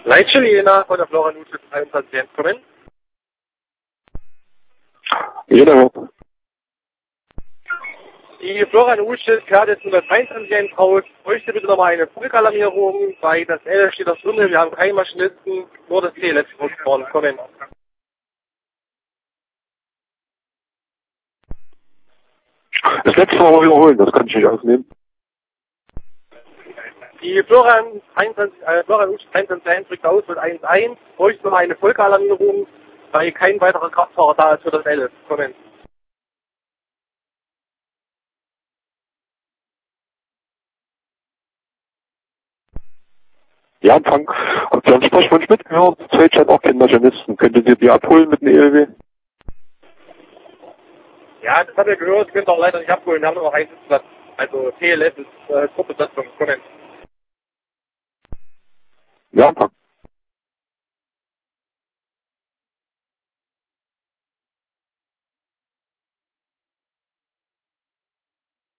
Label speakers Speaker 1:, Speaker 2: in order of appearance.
Speaker 1: Leitstelle Jena von der Flora Nutzes 21 kommen.
Speaker 2: Jeder.
Speaker 1: Die Flora Nutzes fährt jetzt 123 raus. Bräuchte bitte nochmal eine Vollalarmierung, weil das L steht auf Runde, wir haben keine Maschinisten, nur das T letzte vorne kommen.
Speaker 2: Das letzte Mal wiederholen, das kann ich nicht aufnehmen.
Speaker 1: Die Flora Nutzes 21 drückt aus mit 1.1, bräuchte nochmal eine Vollalarmierung, weil kein weiterer Kraftfahrer da ist für das L kommen.
Speaker 2: Ja, Frank, habt ihr am Sprechwunsch mitgehört? Zeit hat auch keinen Maschinisten. Könntet ihr die abholen mit dem ELW?
Speaker 1: Ja, das habt ihr gehört, könnt ihr auch leider nicht abholen, wir haben nur noch einen Sitzplatz. Also TLS ist Gruppenbesatzung, kommen.
Speaker 2: Ja, Frank.